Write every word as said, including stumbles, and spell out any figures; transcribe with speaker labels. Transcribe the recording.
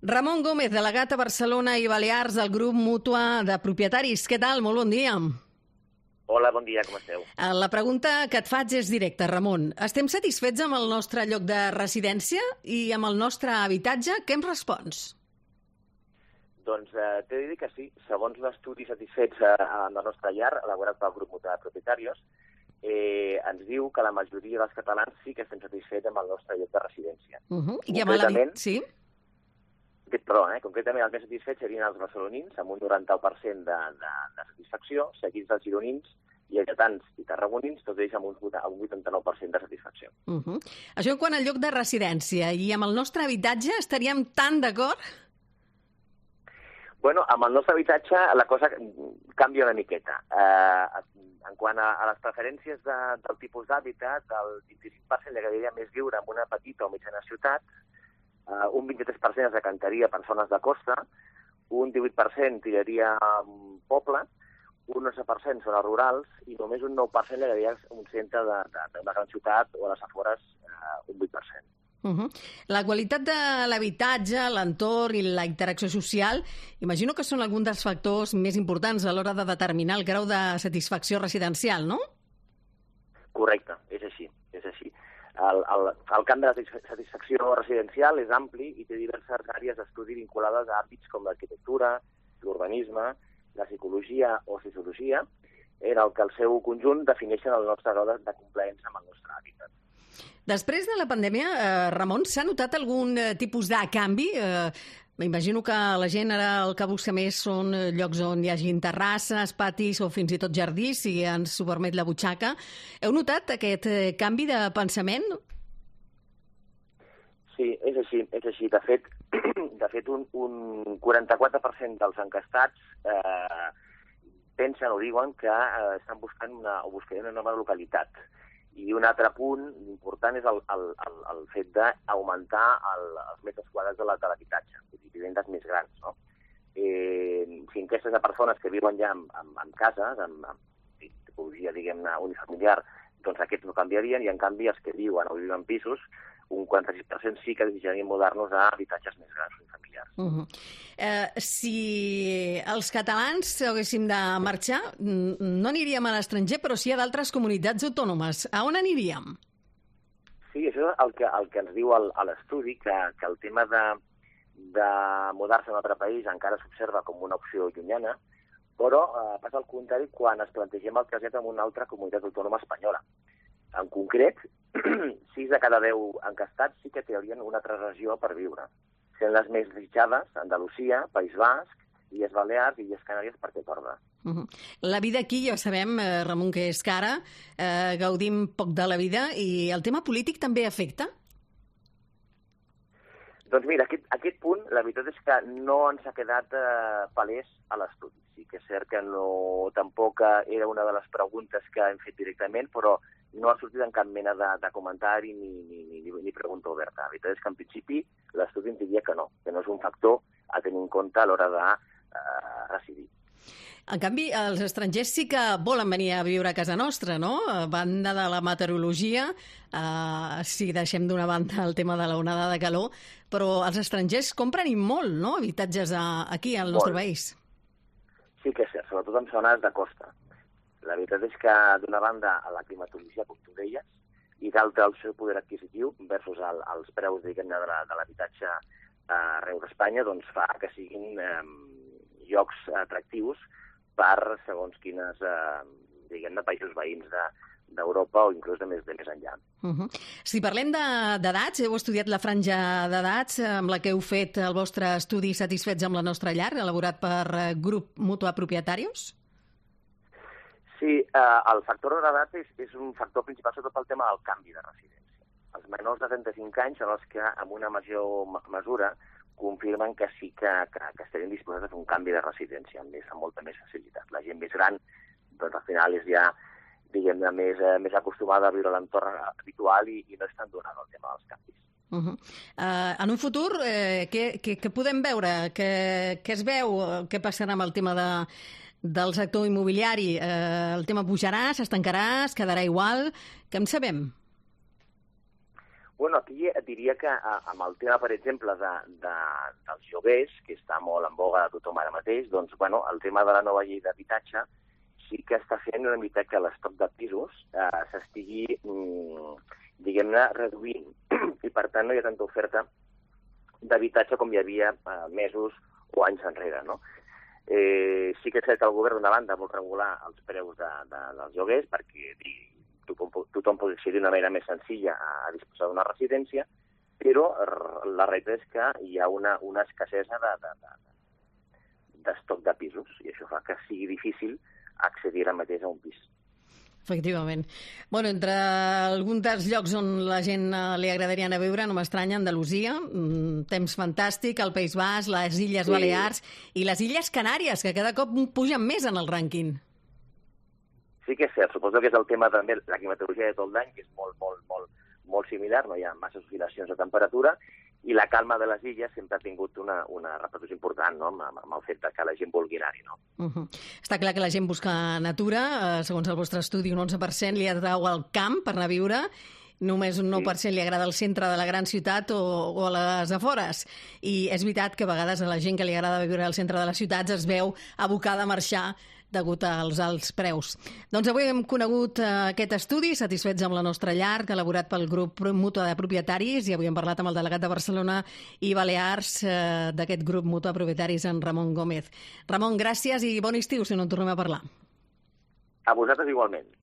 Speaker 1: Ramon Gómez, delegat a Barcelona i Balears del grup Mútua de Propietaris. Què tal? Molt bon dia.
Speaker 2: Hola, bon dia, com esteu?
Speaker 1: La pregunta que et faig és directa, Ramon. Estem satisfets amb el nostre lloc de residència i amb el nostre habitatge? Què em respons?
Speaker 2: Doncs eh, t'he de dir que sí. Segons l'estudi Satisfets eh, amb la nostra llar, elaborat pel grup Mútua de Propietaris, eh, ens diu que la majoria dels catalans sí que estem satisfets amb el nostre lloc de residència.
Speaker 1: Uh -huh. I amb l'habitatge? Sí?
Speaker 2: Perdó, eh? concretament els més satisfets serien els barcelonins, amb un noranta-u per cent de, de, de satisfacció, seguits dels gironins i lletans i tarragonins, tots ells amb un vuitanta-nou per cent de satisfacció.
Speaker 1: Uh -huh. Això en quant al lloc de residència. I amb el nostre habitatge estaríem tan d'acord?
Speaker 2: Bueno, amb el nostre habitatge la cosa canvia una miqueta. Eh, en quant a, a les preferències de, del tipus d'hàbitat, el vint-i-cinc per cent li agradaria més viure en una petita o mitjana ciutat, Uh, un vint-i-tres per cent es decantaria per zones de costa, un divuit per cent tiraria a un poble, un onze per cent zones rurals i només un nou per cent li agradaria un centre d'una gran ciutat o a les afores uh, un vuit per cent.
Speaker 1: Uh -huh. La qualitat de l'habitatge, l'entorn i la interacció social, imagino que són alguns dels factors més importants a l'hora de determinar el grau de satisfacció residencial, no?
Speaker 2: Correcte, és així, és així. El, el, el camp de la satisfacció residencial és ampli i té diverses àrees d'estudi vinculades a àmbits com l'arquitectura, l'urbanisme, la psicologia o sociologia, en el que el seu conjunt defineixen el nostre grau de complaença amb el nostre hàbitat.
Speaker 1: Després de la pandèmia, eh, Ramon, s'ha notat algun eh, tipus de canvi? Eh, M'imagino que la gent ara el que busca més són llocs on hi hagin terrasses, patis o fins i tot jardí, si ens ho permet la butxaca. Heu notat aquest eh, canvi de pensament?
Speaker 2: Sí, és així. És així. De fet, de fet un, un quaranta-quatre per cent dels encastats eh, pensen o diuen que eh, estan buscant una, o buscarien una nova localitat. I un altre punt important és el, el, el, el fet d'augmentar el, els metres quadrats de l'habitatge, vull dir, vivendes més grans, no? Eh, si enquestes a persones que viuen ja en, en, en cases, en, en tipologia, diguem-ne, unifamiliar, doncs aquests no canviarien, i en canvi els que viuen o viuen en pisos, un quaranta-sis per cent sí que desitjarien mudar-nos a habitatges més grans, unifamiliars.
Speaker 1: Uh -huh. eh, si els catalans haguéssim de marxar, no aniríem a l'estranger, però sí a d'altres comunitats autònomes. A on aniríem?
Speaker 2: Sí, això és el que, el que ens diu el, a l'estudi, que, que el tema de, de mudar-se a un altre país encara s'observa com una opció llunyana, però eh, passa al contrari quan es plantegem el trasllat en una altra comunitat autònoma espanyola. En concret, sis de cada deu encastats sí que traurien una altra regió per viure, sent les més desitjades Andalusia, País Basc, Illes Balears i Illes Canàries per què torna.
Speaker 1: Uh -huh. La vida aquí, ja sabem, eh, Ramon, que és cara, eh, gaudim poc de la vida, i el tema polític també afecta?
Speaker 2: Doncs mira, aquest, aquest punt, la veritat és que no ens ha quedat eh, palès a l'estudi. Sí que és cert que no, tampoc era una de les preguntes que hem fet directament, però no ha sortit en cap mena de, de comentari ni, ni, ni, ni pregunta oberta. La veritat és que en principi l'estudi ens diria que no, que no és un factor a tenir en compte a l'hora de eh, residir.
Speaker 1: En canvi, els estrangers sí que volen venir a viure a casa nostra, no? A banda de la meteorologia, eh, si deixem d'una banda el tema de la onada de calor, però els estrangers compren i molt, no?, habitatges a, aquí al nostre
Speaker 2: molt.
Speaker 1: país.
Speaker 2: Sí que és cert, sobretot en zones de costa. La veritat és que, d'una banda, a la climatologia, com tu deies, i d'altra, el seu poder adquisitiu versus el, els preus, diguem-ne, de l'habitatge arreu d'Espanya, doncs fa que siguin eh, llocs atractius per segons quines, eh, diguem-ne, països veïns d'Europa o inclús de més, de més enllà.
Speaker 1: Uh -huh. Si parlem d'edats, heu estudiat la franja d'edats amb la que heu fet el vostre estudi Satisfets amb la nostra llar, elaborat per grup Mútua Propietaris?
Speaker 2: Sí, eh, el factor de l'edat és, és un factor principal, sobretot pel tema del canvi de residència. Els menors de trenta-cinc anys són els que, amb una major mesura, confirmen que sí que, que, que estarien disposats a fer un canvi de residència amb, més, amb molta més facilitat. La gent més gran, doncs al final és ja, diguem-ne, més, eh, més acostumada a viure a l'entorn habitual i, i no és tan donada al tema dels canvis.
Speaker 1: Uh -huh. uh, en un futur, eh, què, què, què podem veure? Què, què es veu? Què passarà amb el tema de, del sector immobiliari? Eh, el tema pujarà, s'estancarà, es quedarà igual? Què en sabem?
Speaker 2: Bueno, aquí et diria que amb el tema, per exemple, de, de, dels lloguers, que està molt en boga de tothom ara mateix, doncs, bueno, el tema de la nova llei d'habitatge sí que està fent una mica que l'estoc de pisos eh, s'estigui, mm, diguem-ne, reduint. I, per tant, no hi ha tanta oferta d'habitatge com hi havia eh, mesos o anys enrere, no? Eh, sí que és cert que el govern, d'una banda, vol regular els preus de, de, dels lloguers perquè tothom, tothom pot accedir d'una manera més senzilla a disposar d'una residència, però la realitat és que hi ha una, una escassesa de, de, de, d'estoc de pisos, i això fa que sigui difícil accedir ara mateix a un pis.
Speaker 1: Efectivament. Bueno, entre alguns dels llocs on la gent li agradaria anar a viure, no m'estranya, Andalusia, mm, temps fantàstic, el País Basc, les Illes sí. Balears i les Illes Canàries, que cada cop pugen més en el rànquing.
Speaker 2: Sí que és cert, suposo que és el tema també, la climatologia de tot l'any, que és molt, molt, molt, molt similar, no hi ha masses oscil·lacions de temperatura, i la calma de les illes sempre ha tingut una, una repercussió important, no?, amb, amb el fet que la gent vulgui anar-hi, no?
Speaker 1: Uh -huh. Està clar que la gent busca natura, eh, segons el vostre estudi, un onze per cent li atrau al camp per anar a viure, només un nou per cent li agrada el centre de la gran ciutat o, o a les afores. I és veritat que a vegades a la gent que li agrada viure al centre de les ciutats es veu abocada a marxar degut als alts preus. Doncs avui hem conegut eh, aquest estudi, satisfets amb la nostra llar, elaborat pel grup Mútua de Propietaris, i avui hem parlat amb el delegat de Barcelona i Balears eh, d'aquest grup Mútua de Propietaris, en Ramon Gómez. Ramon, gràcies i bon estiu, si no en tornem a parlar.
Speaker 2: A vosaltres igualment.